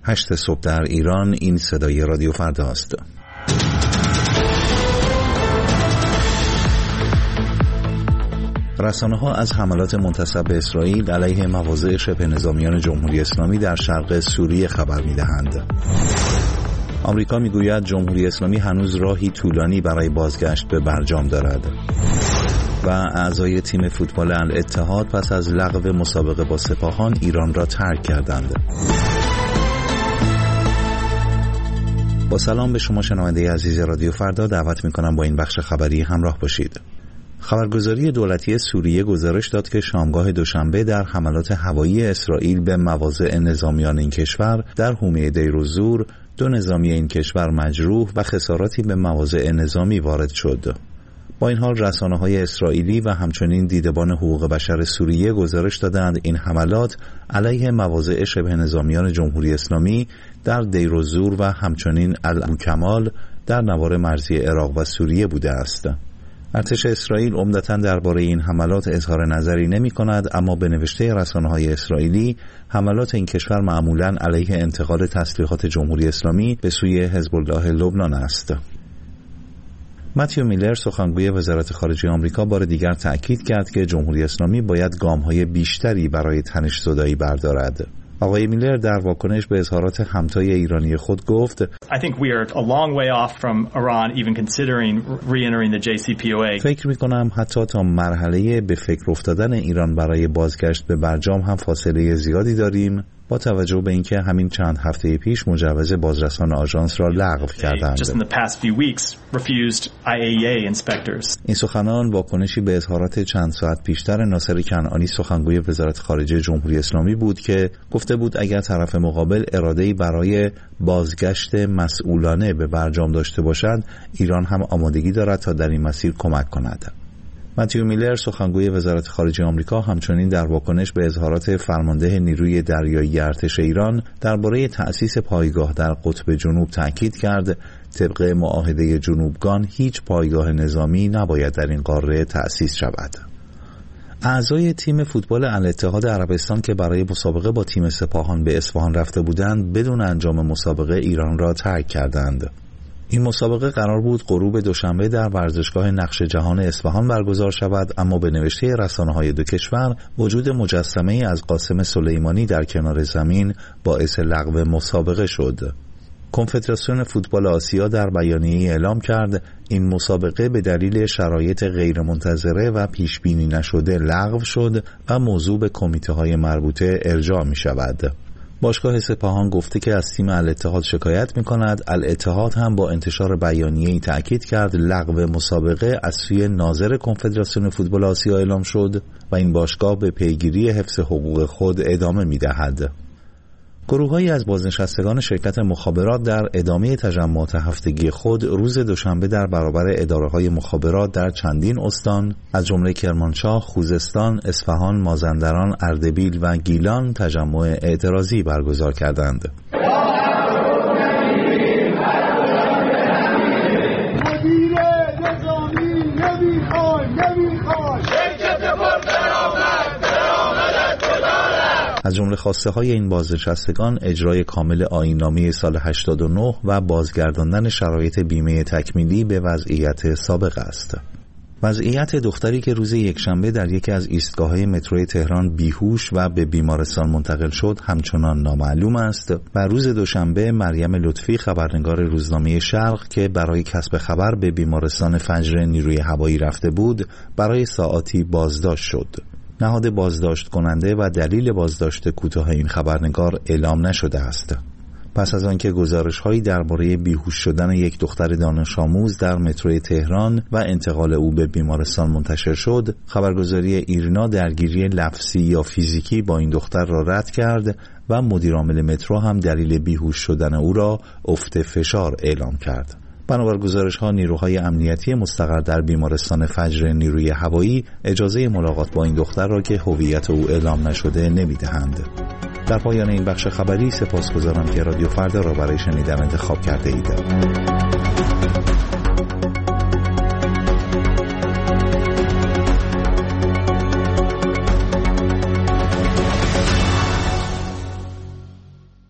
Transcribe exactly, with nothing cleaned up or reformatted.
هشت صبح در ایران. این صدای رادیو فردا است. رسانه‌ها از حملات منتسب به اسرائیل علیه مواضع شبه نظامیان جمهوری اسلامی در شرق سوریه خبر می‌دهند. آمریکا می‌گوید جمهوری اسلامی هنوز راهی طولانی برای بازگشت به برجام دارد. و اعضای تیم فوتبال الاتحاد پس از لغو مسابقه با سپاهان ایران را ترک کردند. با سلام به شما شنونده عزیز رادیو فردا، دعوت می‌کنم با این بخش خبری همراه باشید. خبرگزاری دولتی سوریه گزارش داد که شامگاه دوشنبه در حملات هوایی اسرائیل به مواضع نظامیان این کشور در حومه دیر الزور دو نظامی این کشور مجروح و خساراتی به مواضع نظامی وارد شد. با این حال رسانه‌های اسرائیلی و همچنین دیدبان حقوق بشر سوریه گزارش دادند این حملات علیه مواضع شبه نظامیان جمهوری اسلامی در دیر الزور و همچنین الابوکمال در نوار مرزی عراق و سوریه بوده است. ارتش اسرائیل عمدتاً درباره این حملات اظهار نظری نمی‌کند، اما به نوشته رسانه‌های اسرائیلی حملات این کشور معمولاً علیه انتقال تسلیحات جمهوری اسلامی به سوی حزب الله لبنان است. متیو میلر سخنگوی وزارت خارجه آمریکا بار دیگر تأکید کرد که جمهوری اسلامی باید گام‌های بیشتری برای تنش‌زدایی بردارد. آقای میلر در واکنش به اظهارات همتای ایرانی خود گفت: I think we are a long way off from Iran even considering re-entering the جی سی پی او ای. فکر می‌کنم حتی تا مرحله به فکر افتادن ایران برای بازگشت به برجام هم فاصله زیادی داریم، با توجه به اینکه همین چند هفته پیش مجوز بازرسان آژانس را لغو کردند. این سخنان واکنشی به اظهارات چند ساعت پیشتر ناصر کنعانی سخنگوی وزارت خارجه جمهوری اسلامی بود که گفته بود اگر طرف مقابل اراده‌ای برای بازگشت مسئولانه به برجام داشته باشد، ایران هم آمادگی دارد تا در این مسیر کمک کند. متیو میلر سخنگوی وزارت خارجه آمریکا همچنین در واکنش به اظهارات فرمانده نیروی دریایی ارتش ایران درباره تأسیس پایگاه در قطب جنوب تاکید کرد طبق معاهده جنوبگان هیچ پایگاه نظامی نباید در این قاره تأسیس شود. اعضای تیم فوتبال الاتحاد عربستان که برای مسابقه با تیم سپاهان به اصفهان رفته بودند بدون انجام مسابقه ایران را ترک کردند. این مسابقه قرار بود غروب دوشنبه در ورزشگاه نقش جهان اصفهان برگزار شود، اما به نوشته رسانه‌های دو کشور وجود مجسمه‌ای از قاسم سلیمانی در کنار زمین باعث لغو مسابقه شد. کنفدراسیون فوتبال آسیا در بیانیه‌ای اعلام کرد این مسابقه به دلیل شرایط غیرمنتظره و پیش‌بینی نشده لغو شد و موضوع به کمیته‌های مربوطه ارجاع می‌شود. باشگاه سپاهان گفته که از تیم الاتحاد شکایت می‌کند. الاتحاد هم با انتشار بیانیه‌ای تأکید کرد لغو مسابقه از سوی ناظر کنفدراسیون فوتبال آسیا اعلام شد و این باشگاه به پیگیری حفظ حقوق خود ادامه می‌دهد. گروه‌هایی از بازنشستگان شرکت مخابرات در ادامه تجمعات هفتگی خود روز دوشنبه در برابر اداره‌های مخابرات در چندین استان از جمله کرمانشاه، خوزستان، اصفهان، مازندران، اردبیل و گیلان تجمع اعتراضی برگزار کردند. از جمله خواسته های این بازنشستگان اجرای کامل آیین‌نامه سال هشتاد و نه و بازگرداندن شرایط بیمه تکمیلی به وضعیت سابق است. وضعیت دختری که روز یکشنبه در یکی از ایستگاه‌های مترو تهران بیهوش و به بیمارستان منتقل شد همچنان نامعلوم است و روز دوشنبه مریم لطفی خبرنگار روزنامه شرق که برای کسب خبر به بیمارستان فجر نیروی هوایی رفته بود برای ساعاتی بازداشت شد. نهاد بازداشت کننده و دلیل بازداشت کوتاه این خبرنگار اعلام نشده است. پس از آنکه گزارش‌هایی درباره بیهوش شدن یک دختر دانش آموز در مترو تهران و انتقال او به بیمارستان منتشر شد، خبرگزاری ایرنا درگیری لفظی یا فیزیکی با این دختر را رد کرد و مدیرعامل مترو هم دلیل بیهوش شدن او را افت فشار اعلام کرد. بنابر گزارش‌ها نیروهای امنیتی مستقر در بیمارستان فجر نیروی هوایی اجازه ملاقات با این دختر را که هویت او اعلام نشده نمی‌دهند. در پایان این بخش خبری سپاسگزارم که رادیو فردا را برای شنیدن انتخاب کرده اید.